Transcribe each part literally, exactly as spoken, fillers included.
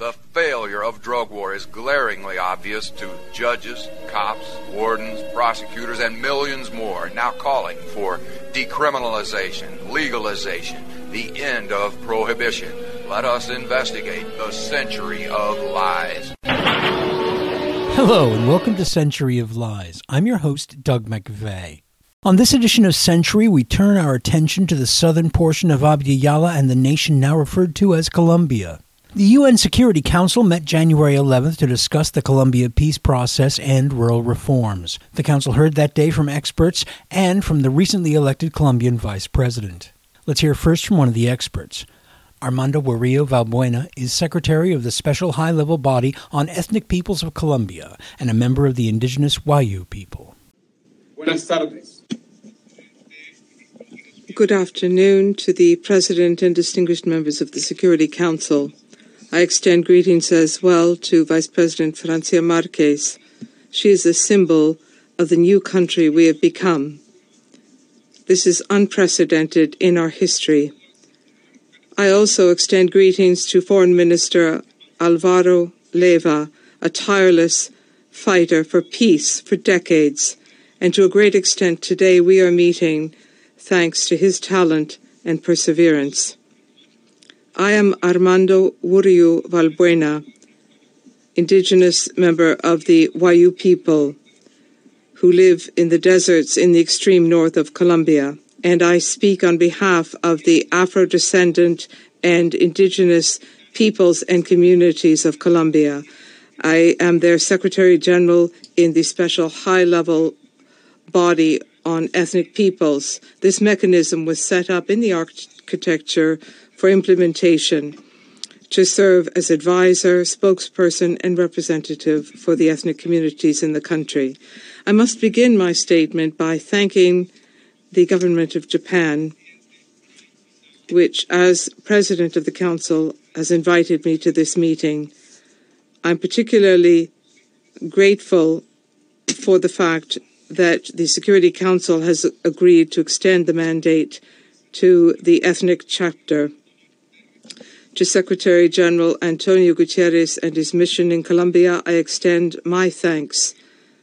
The failure of drug war is glaringly obvious to judges, cops, wardens, prosecutors, and millions more now calling for decriminalization, legalization, the end of prohibition. Let us investigate the century of lies. Hello, and welcome to Century of Lies. I'm your host, Doug McVeigh. On this edition of Century, we turn our attention to the southern portion of Abya Yala and the nation now referred to as Colombia. The U N Security Council met January eleventh to discuss the Colombia peace process and rural reforms. The council heard that day from experts and from the recently elected Colombian vice president. Let's hear first from one of the experts. Armando Murillo Valbuena is secretary of the Special High-Level Body on Ethnic Peoples of Colombia and a member of the indigenous Wayuu people. Buenas tardes. Good afternoon to the President and distinguished members of the Security Council. I extend greetings as well to Vice President Francia Marquez. She is a symbol of the new country we have become. This is unprecedented in our history. I also extend greetings to Foreign Minister Alvaro Leyva, a tireless fighter for peace for decades, and to a great extent today we are meeting thanks to his talent and perseverance. I am Armando Murillo Valbuena, indigenous member of the Wayuu people who live in the deserts in the extreme north of Colombia, and I speak on behalf of the Afro-descendant and indigenous peoples and communities of Colombia. I am their Secretary General in the Special High-Level Body on Ethnic Peoples. This mechanism was set up in the architecture for implementation to serve as advisor, spokesperson, and representative for the ethnic communities in the country. I must begin my statement by thanking the government of Japan, which, as President of the Council, has invited me to this meeting. I'm particularly grateful for the fact that the Security Council has agreed to extend the mandate to the ethnic chapter. To Secretary General Antonio Gutierrez and his mission in Colombia, I extend my thanks.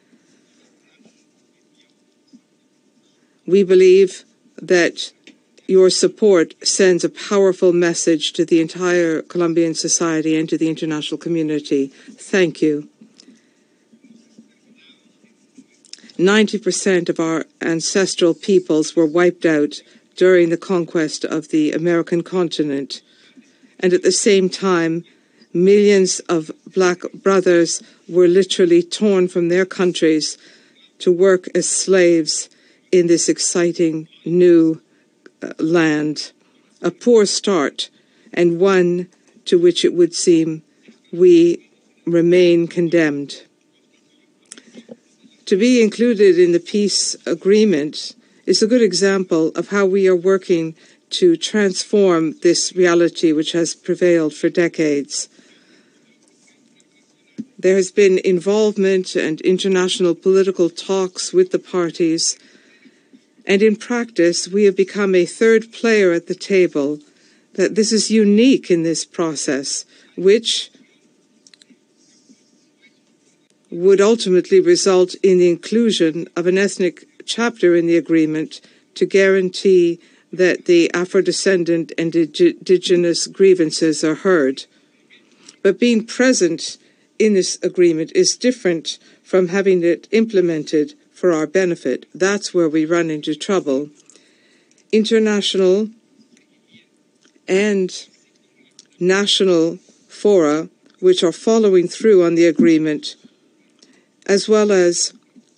We believe that your support sends a powerful message to the entire Colombian society and to the international community. Thank you. ninety percent of our ancestral peoples were wiped out during the conquest of the American continent. And at the same time, millions of black brothers were literally torn from their countries to work as slaves in this exciting new uh, land. A poor start, and one to which it would seem we remain condemned. To be included in the peace agreement is a good example of how we are working to transform this reality which has prevailed for decades. There has been involvement and international political talks with the parties, and in practice we have become a third player at the table. That this is unique in this process, which would ultimately result in the inclusion of an ethnic chapter in the agreement to guarantee that the Afro-descendant and indigenous grievances are heard. But being present in this agreement is different from having it implemented for our benefit. That's where we run into trouble. International and national fora, which are following through on the agreement, as well as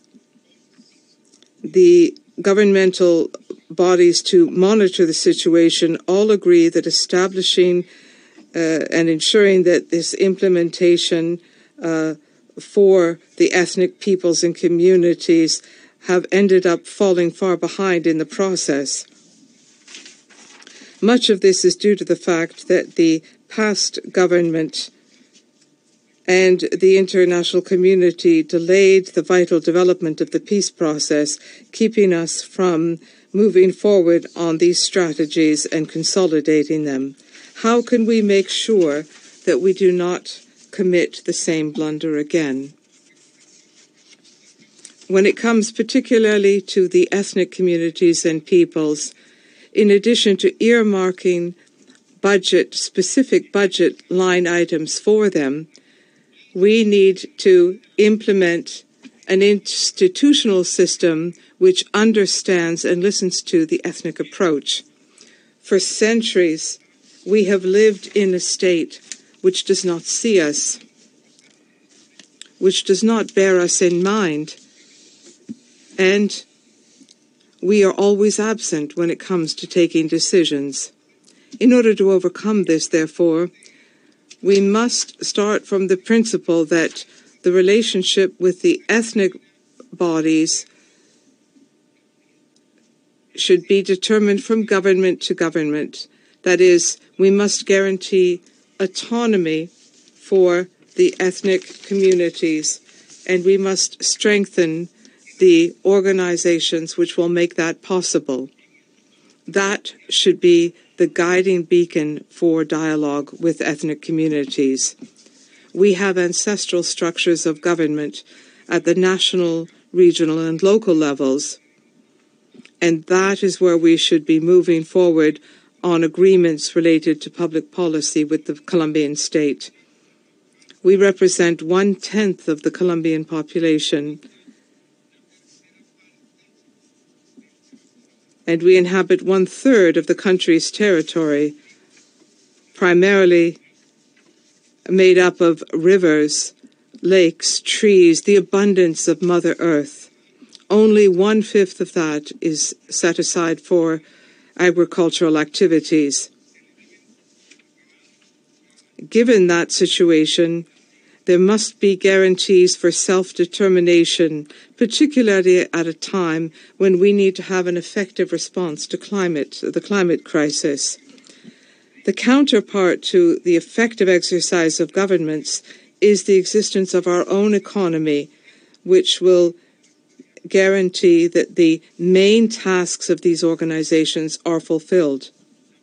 the governmental bodies to monitor the situation, all agree that establishing uh, and ensuring that this implementation uh, for the ethnic peoples and communities have ended up falling far behind in the process. Much of this is due to the fact that the past government and the international community delayed the vital development of the peace process, keeping us from moving forward on these strategies and consolidating them. How can we make sure that we do not commit the same blunder again. When it comes particularly to the ethnic communities and peoples, in addition to earmarking budget, specific budget line items for them, we need to implement an institutional system which understands and listens to the ethnic approach. For centuries, we have lived in a state which does not see us, which does not bear us in mind, and we are always absent when it comes to taking decisions. In order to overcome this, therefore, we must start from the principle that the relationship with the ethnic bodies should be determined from government to government. That is, we must guarantee autonomy for the ethnic communities, and we must strengthen the organizations which will make that possible. That should be the guiding beacon for dialogue with ethnic communities. We have ancestral structures of government at the national, regional, and local levels, and that is where we should be moving forward on agreements related to public policy with the Colombian state. We represent one-tenth of the Colombian population, and we inhabit one-third of the country's territory, primarily made up of rivers, lakes, trees, the abundance of Mother Earth. Only one-fifth of that is set aside for agricultural activities. Given that situation, there must be guarantees for self-determination, particularly at a time when we need to have an effective response to climate, the climate crisis. The counterpart to the effective exercise of governments is the existence of our own economy, which will guarantee that the main tasks of these organizations are fulfilled.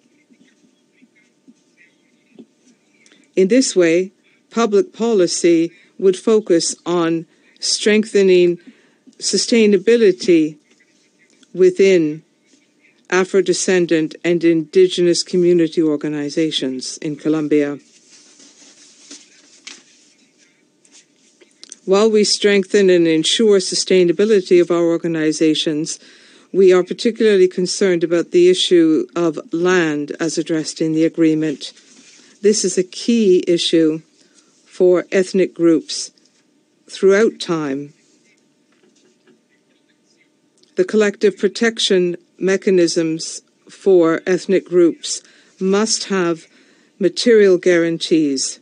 In this way, public policy would focus on strengthening sustainability within Afro-descendant and indigenous community organizations in Colombia. While we strengthen and ensure sustainability of our organizations, we are particularly concerned about the issue of land as addressed in the agreement. This is a key issue for ethnic groups throughout time. The collective protection mechanisms for ethnic groups must have material guarantees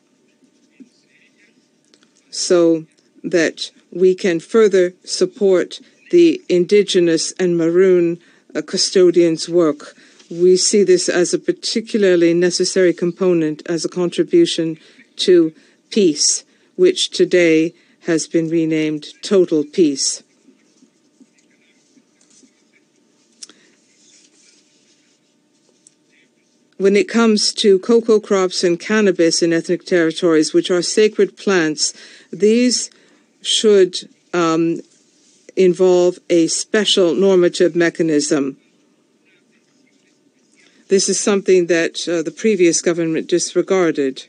so that we can further support the indigenous and maroon uh, custodians' work. We see this as a particularly necessary component as a contribution to peace, which today has been renamed Total Peace. When it comes to cocoa crops and cannabis in ethnic territories, which are sacred plants, these should um, involve a special normative mechanism. This is something that uh, the previous government disregarded.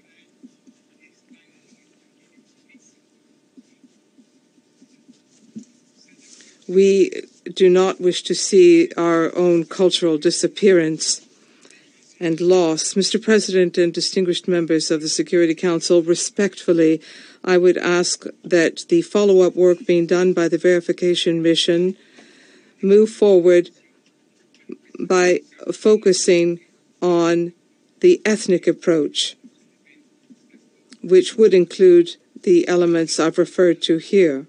We do not wish to see our own cultural disappearance and loss. Mister President and distinguished members of the Security Council, respectfully, I would ask that the follow-up work being done by the verification mission move forward by focusing on the ethnic approach, which would include the elements I've referred to here.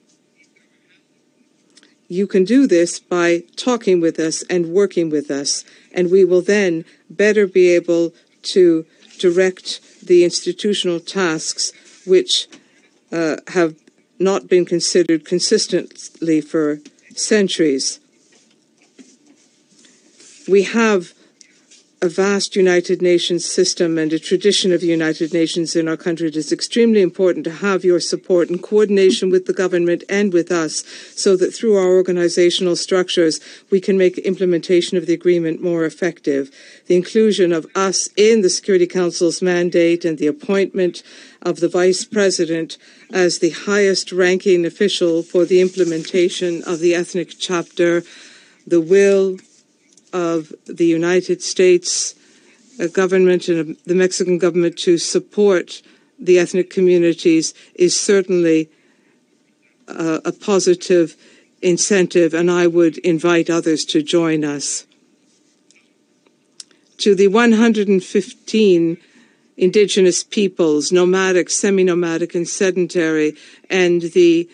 You can do this by talking with us and working with us, and we will then better be able to direct the institutional tasks which uh, have not been considered consistently for centuries. We have a vast United Nations system and a tradition of United Nations in our country, it is extremely important to have your support in coordination with the government and with us, so that through our organizational structures we can make implementation of the agreement more effective. The inclusion of us in the Security Council's mandate and the appointment of the Vice President as the highest ranking official for the implementation of the ethnic chapter, the will of the United States uh, government and the Mexican government to support the ethnic communities is certainly uh, a positive incentive, and I would invite others to join us. To the one hundred fifteen indigenous peoples, nomadic, semi-nomadic, and sedentary, and the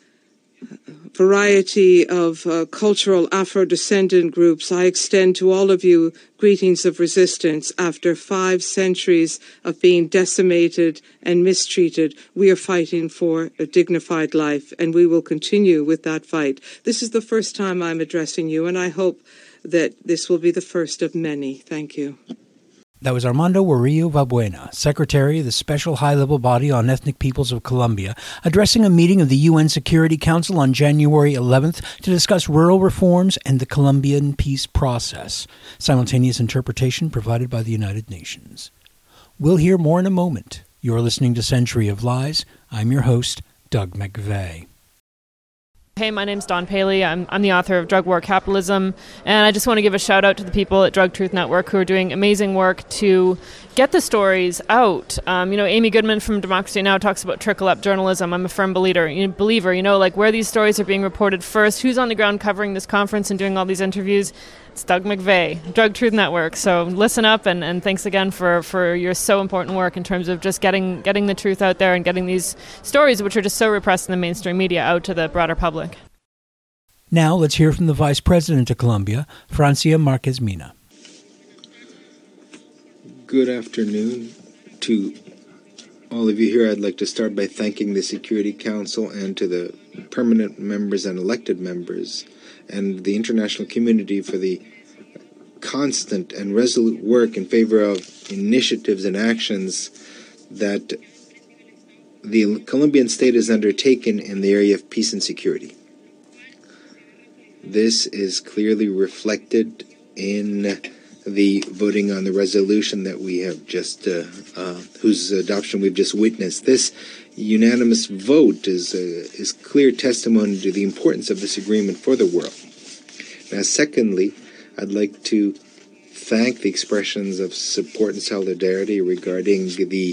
variety of uh, cultural Afro-descendant groups, I extend to all of you greetings of resistance. After five centuries of being decimated and mistreated, we are fighting for a dignified life, and we will continue with that fight. This is the first time I'm addressing you, and I hope that this will be the first of many. Thank you. That was Armando Murillo Valbuena, Secretary of the Special High-Level Body on Ethnic Peoples of Colombia, addressing a meeting of the U N Security Council on January eleventh to discuss rural reforms and the Colombian peace process. Simultaneous interpretation provided by the United Nations. We'll hear more in a moment. You're listening to Century of Lies. I'm your host, Doug McVeigh. Hey, my name's Dawn Paley. I'm, I'm the author of Drug War Capitalism, and I just want to give a shout out to the people at Drug Truth Network who are doing amazing work to get the stories out. Um, you know, Amy Goodman from Democracy Now! Talks about trickle-up journalism. I'm a firm believer, you know, believer, you know, like where these stories are being reported first, who's on the ground covering this conference and doing all these interviews. It's Doug McVeigh, Drug Truth Network. So listen up, and, and thanks again for, for your so important work in terms of just getting getting the truth out there and getting these stories, which are just so repressed in the mainstream media, out to the broader public. Now let's hear from the Vice President of Colombia, Francia Marquez Mina. Good afternoon to all of you here. I'd like to start by thanking the Security Council and to the permanent members and elected members and the international community for the constant and resolute work in favor of initiatives and actions that the Colombian state has undertaken in the area of peace and security. This is clearly reflected in the voting on the resolution that we have just, uh, uh, whose adoption we've just witnessed. This unanimous vote is uh, is clear testimony to the importance of this agreement for the world. Now, secondly, I'd like to thank the expressions of support and solidarity regarding the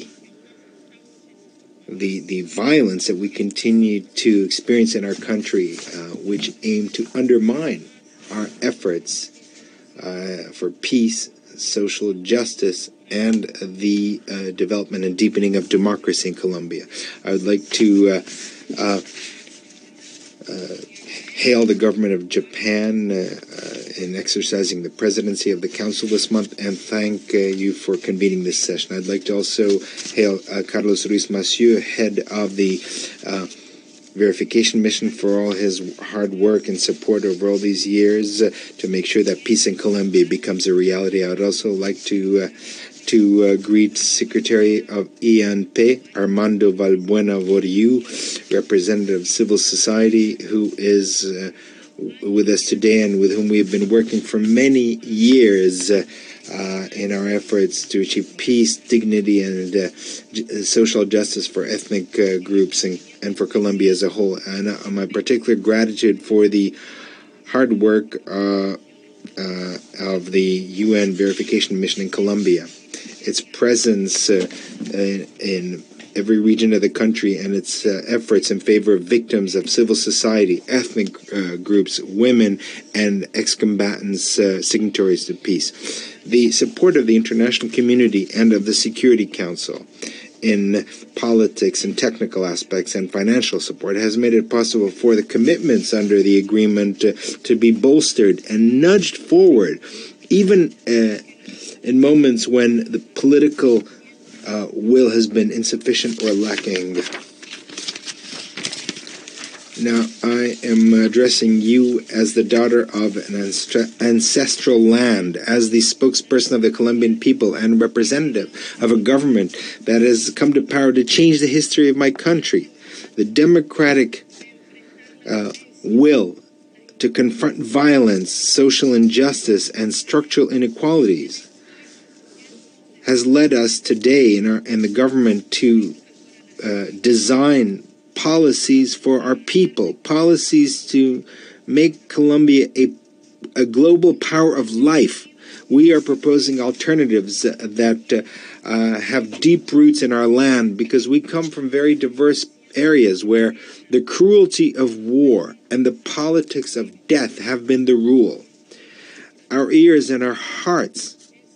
the the violence that we continue to experience in our country, uh, which aim to undermine our efforts uh, for peace, social justice, and the uh, development and deepening of democracy in Colombia. I would like to uh, uh, uh, hail the government of Japan uh, uh, in exercising the presidency of the Council this month, and thank uh, you for convening this session. I'd like to also hail uh, Carlos Ruiz Massieu, head of the uh, verification mission, for all his hard work and support over all these years uh, to make sure that peace in Colombia becomes a reality. I would also like to uh, to uh, greet Secretary of E N P, Armando Valbuena Murillo, representative of civil society, who is uh, with us today and with whom we have been working for many years uh, uh, in our efforts to achieve peace, dignity, and uh, j- social justice for ethnic uh, groups and, and for Colombia as a whole. And uh, my particular gratitude for the hard work uh, uh, of the U N verification mission in Colombia. Its presence uh, in, in every region of the country, and its uh, efforts in favor of victims of civil society, ethnic uh, groups, women, and ex-combatants, uh, signatories to peace. The support of the international community and of the Security Council in politics and technical aspects and financial support has made it possible for the commitments under the agreement uh, to be bolstered and nudged forward, even uh, in moments when the political uh, will has been insufficient or lacking. Now, I am addressing you as the daughter of an ancestral land, as the spokesperson of the Colombian people and representative of a government that has come to power to change the history of my country. The democratic uh, will to confront violence, social injustice, and structural inequalities has led us today in, our, in the government to uh, design policies for our people, policies to make Colombia a, a global power of life. We are proposing alternatives that uh, uh, have deep roots in our land because we come from very diverse areas where the cruelty of war and the politics of death have been the rule. Our ears and our hearts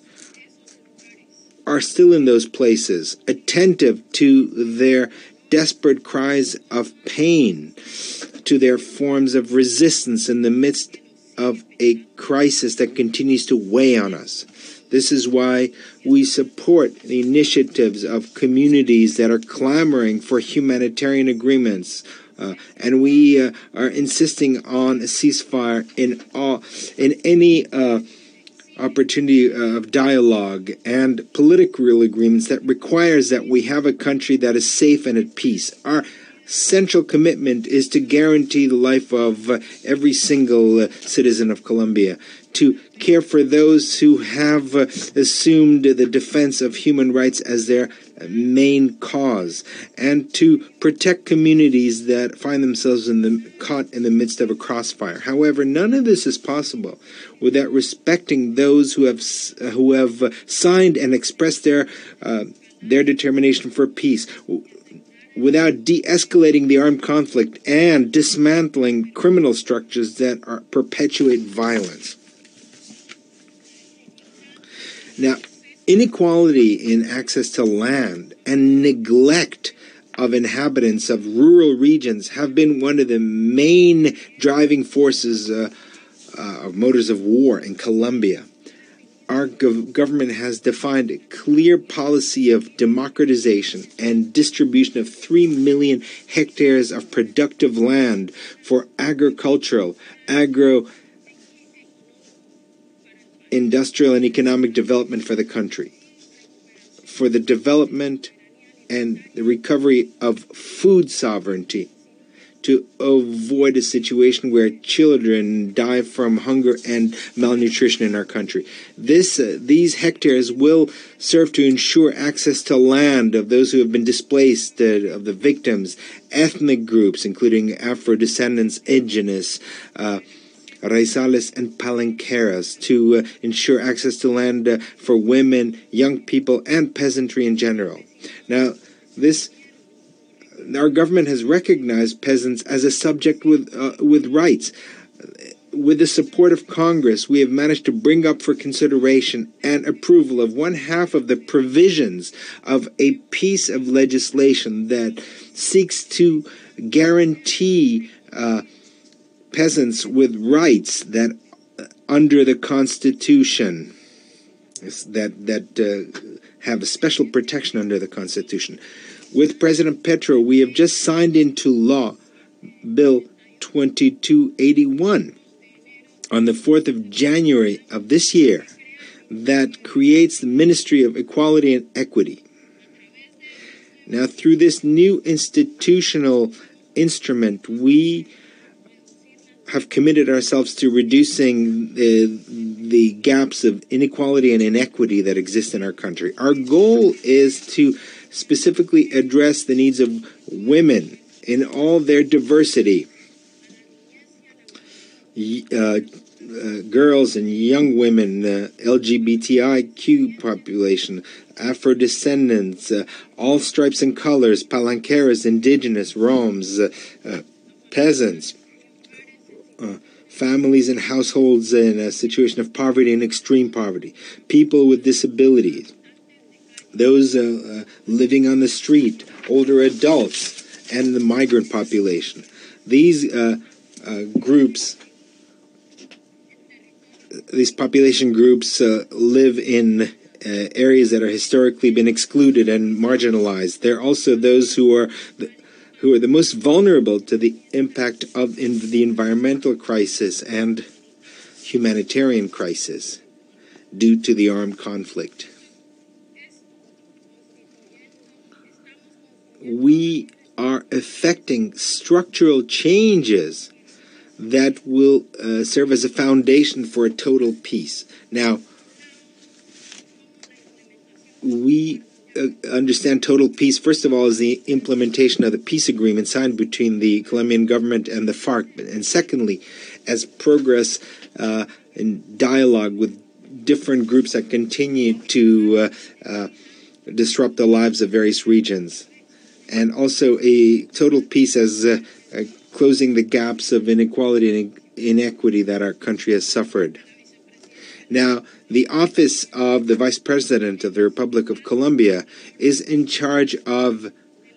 are still in those places, attentive to their desperate cries of pain, to their forms of resistance in the midst of a crisis that continues to weigh on us. This is why we support the initiatives of communities that are clamoring for humanitarian agreements, uh, and we uh, are insisting on a ceasefire in all, in any uh, opportunity of dialogue and political agreements that requires that we have a country that is safe and at peace. Our central commitment is to guarantee the life of uh, every single uh, citizen of Colombia, to care for those who have uh, assumed the defense of human rights as their main cause, and to protect communities that find themselves in the, caught in the midst of a crossfire. However, none of this is possible without respecting those who have who have uh, signed and expressed their uh, their determination for peace, without de-escalating the armed conflict and dismantling criminal structures that are, perpetuate violence. Now, inequality in access to land and neglect of inhabitants of rural regions have been one of the main driving forces uh, uh, of motors of war in Colombia. Our gov- government has defined a clear policy of democratization and distribution of three million hectares of productive land for agricultural, agro industrial and economic development for the country, for the development and the recovery of food sovereignty, to avoid a situation where children die from hunger and malnutrition in our country. This, uh, these hectares will serve to ensure access to land of those who have been displaced, uh, of the victims, ethnic groups, including Afro-descendants, indigenous, uh, Raizales and Palenqueras, to uh, ensure access to land uh, for women, young people, and peasantry in general. Now, this, our government has recognized peasants as a subject with uh, with rights. With the support of Congress, we have managed to bring up for consideration and approval of one half of the provisions of a piece of legislation that seeks to guarantee uh, peasants with rights that uh, under the Constitution, that that uh, have a special protection under the Constitution. With President Petro, we have just signed into law Bill twenty-two eighty-one on the fourth of January of this year that creates the Ministry of Equality and Equity. Now, through this new institutional instrument, we have committed ourselves to reducing the, the gaps of inequality and inequity that exist in our country. Our goal is to specifically address the needs of women in all their diversity, uh, uh, girls and young women, uh, L G B T I Q population, Afro-descendants, uh, all stripes and colors, Palenqueras, indigenous, Roms, uh, uh, peasants, Uh, families and households in a situation of poverty and extreme poverty, people with disabilities, those uh, uh, living on the street, older adults, and the migrant population. These uh, uh, groups, these population groups uh, live in uh, areas that are historically been excluded and marginalized. There are also those who are who are the most vulnerable to the impact of in the environmental crisis and humanitarian crisis due to the armed conflict. We are effecting structural changes that will uh, serve as a foundation for a total peace. Now, we uh, understand total peace, first of all, as the implementation of the peace agreement signed between the Colombian government and the FARC, and secondly, as progress uh, in dialogue with different groups that continue to uh, uh, disrupt the lives of various regions, and also a total peace as uh, uh, closing the gaps of inequality and inequity that our country has suffered. Now, the office of the Vice President of the Republic of Colombia is in charge of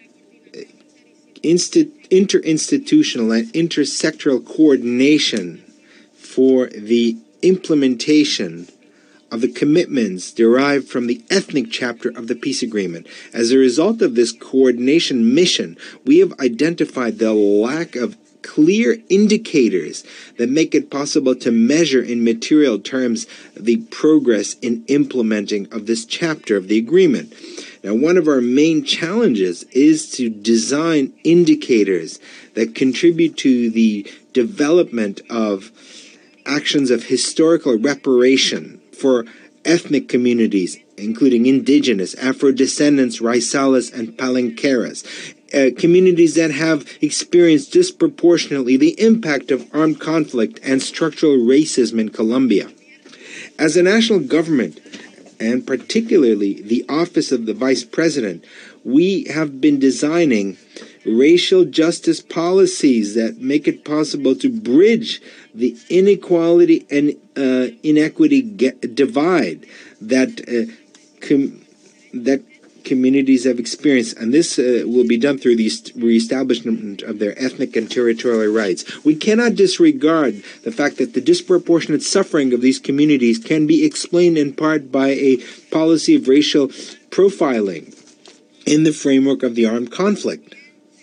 insti- interinstitutional and intersectoral coordination for the implementation of the commitments derived from the ethnic chapter of the peace agreement. As a result of this coordination mission, we have identified the lack of clear indicators that make it possible to measure in material terms the progress in implementing of this chapter of the agreement. Now, one of our main challenges is to design indicators that contribute to the development of actions of historical reparation for ethnic communities, including indigenous, Afro-descendants, Raisalas, and Palenqueras, uh, communities that have experienced disproportionately the impact of armed conflict and structural racism in Colombia. As a national government, and particularly the Office of the Vice President, we have been designing racial justice policies that make it possible to bridge the inequality and uh, inequity get, divide that uh, com- that communities have experienced, and this uh, will be done through the reestablishment of their ethnic and territorial rights. We cannot disregard the fact that the disproportionate suffering of these communities can be explained in part by a policy of racial profiling in the framework of the armed conflict.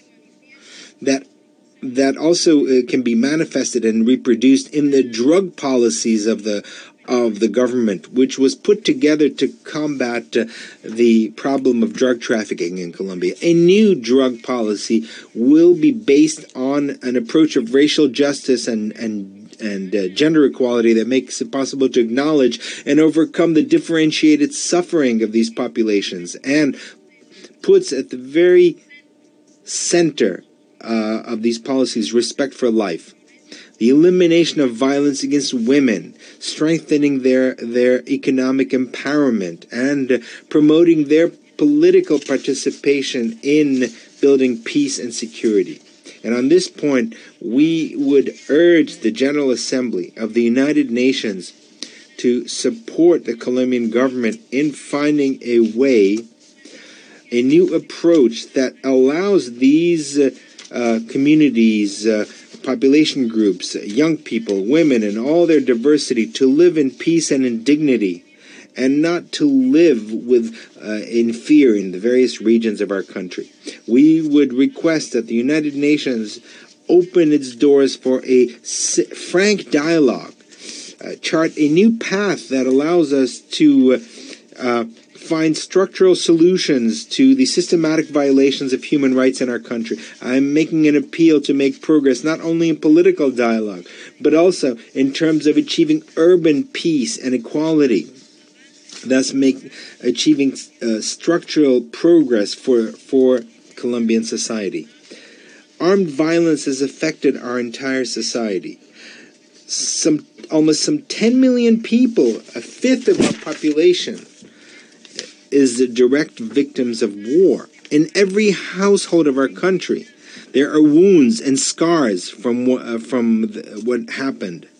That that also uh, can be manifested and reproduced in the drug policies of the of the government, which was put together to combat uh, the problem of drug trafficking in Colombia. A new drug policy will be based on an approach of racial justice and and and uh, gender equality that makes it possible to acknowledge and overcome the differentiated suffering of these populations, and puts at the very center Uh, of these policies respect for life, the elimination of violence against women, strengthening their their economic empowerment, and uh, promoting their political participation in building peace and security. And on this point, we would urge the General Assembly of the United Nations to support the Colombian government in finding a way, a new approach that allows these uh, Uh, communities, uh, population groups, uh, young people, women, and all their diversity to live in peace and in dignity, and not to live with uh, in fear in the various regions of our country. We would request that the United Nations open its doors for a frank dialogue, uh, chart a new path that allows us to uh, find structural solutions to the systematic violations of human rights in our country. I'm making an appeal to make progress not only in political dialogue, but also in terms of achieving urban peace and equality, thus make achieving uh, structural progress for, for Colombian society. Armed violence has affected our entire society. Some almost some ten million people, a fifth of our population, is the direct victims of war. In every household of our country, there are wounds and scars from what, uh, from the, what happened.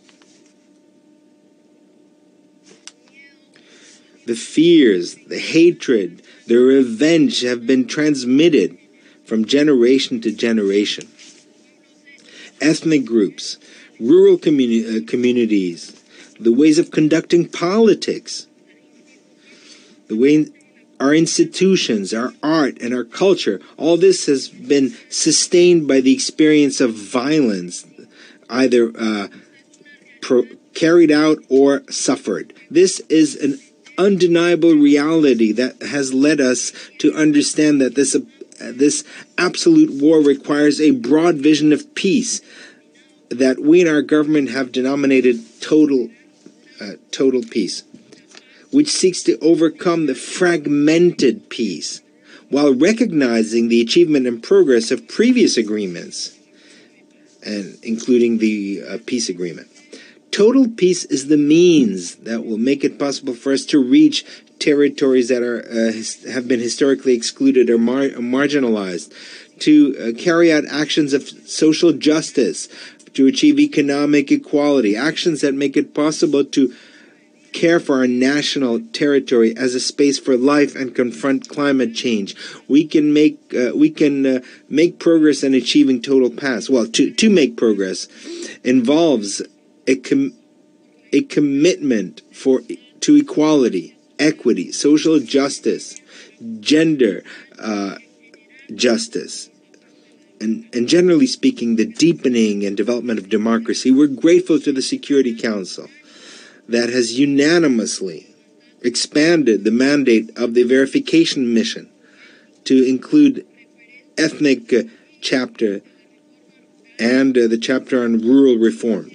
The fears, the hatred, the revenge have been transmitted from generation to generation. Ethnic groups, rural communi- uh, communities, the ways of conducting politics, the way our institutions, our art, and our culture, all this has been sustained by the experience of violence, either uh, pro- carried out or suffered. This is an undeniable reality that has led us to understand that this, uh, this absolute war requires a broad vision of peace that we in our government have denominated total, uh, total peace, which seeks to overcome the fragmented peace while recognizing the achievement and progress of previous agreements, and including the uh, peace agreement. Total peace is the means that will make it possible for us to reach territories that are uh, his, have been historically excluded or mar- marginalized, to uh, carry out actions of social justice, to achieve economic equality, actions that make it possible to care for our national territory as a space for life and confront climate change. We can make uh, we can uh, make progress in achieving total peace. Well, to to make progress involves a com- a commitment for to equality, equity, social justice, gender uh, justice, and and generally speaking, the deepening and development of democracy. We're grateful to the Security Council that has unanimously expanded the mandate of the verification mission to include ethnic uh, chapter and uh, the chapter on rural reform.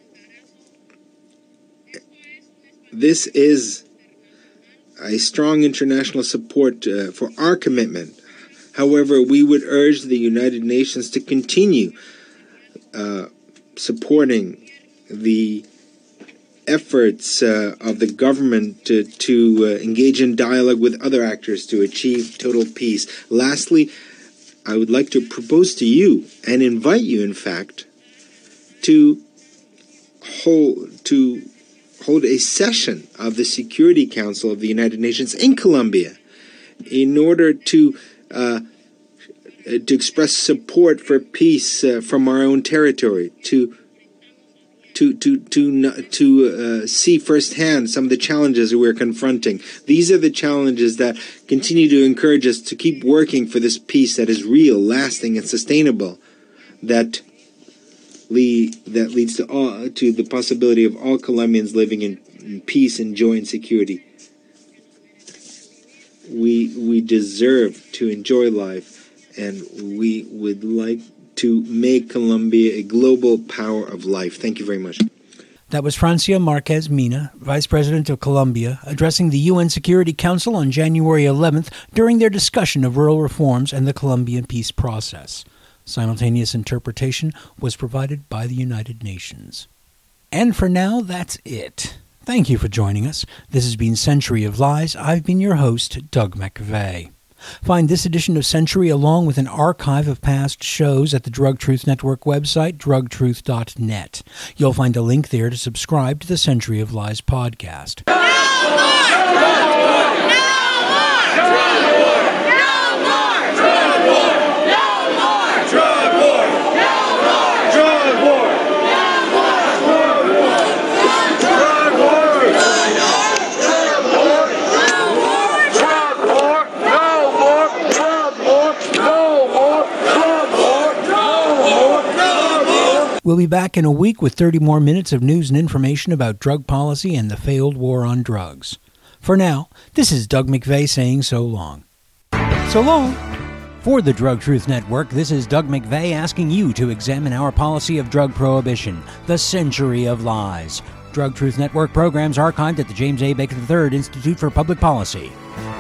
This is a strong international support uh, for our commitment. However, we would urge the United Nations to continue uh, supporting the efforts uh, of the government to, to uh, engage in dialogue with other actors to achieve total peace. Lastly, I would like to propose to you and invite you, in fact, to hold to hold a session of the Security Council of the United Nations in Colombia in order to uh, to express support for peace uh, from our own territory, to to to to to uh, see firsthand some of the challenges we're confronting. These are the challenges that continue to encourage us to keep working for this peace that is real, lasting, and sustainable, that lead that leads to all, to the possibility of all Colombians living in, in peace and joy and security. We we deserve to enjoy life, and we would like to make Colombia a global power of life. Thank you very much. That was Francia Marquez Mina, Vice President of Colombia, addressing the U N Security Council on January eleventh during their discussion of rural reforms and the Colombian peace process. Simultaneous interpretation was provided by the United Nations. And for now, that's it. Thank you for joining us. This has been Century of Lies. I've been your host, Doug McVeigh. Find this edition of Century along with an archive of past shows at the Drug Truth Network website, drug truth dot net. You'll find a link there to subscribe to the Century of Lies podcast. No more! Drug war! No more! Drug war! No more! Drug war! No more! Drug war! No more! Drug war! No more! Drug war! Drug war! No more! Drug war! No more! Drug war! No more! Drug war! No more! Drug war! We'll be back in a week with thirty more minutes of news and information about drug policy and the failed war on drugs. For now, this is Doug McVeigh saying so long. So long! For the Drug Truth Network, this is Doug McVeigh asking you to examine our policy of drug prohibition, the Century of Lies. Drug Truth Network programs archived at the James A. Baker the third Institute for Public Policy.